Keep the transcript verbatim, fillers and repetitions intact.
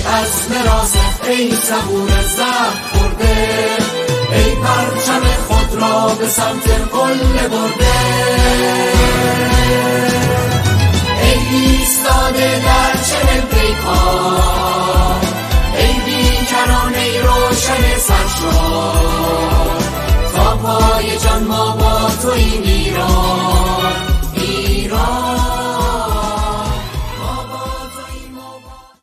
عزم راسخ، ای صبور زخم خورده، ای پرچم خود را به سمت قله برده، ای ایستاده در چنین پیکار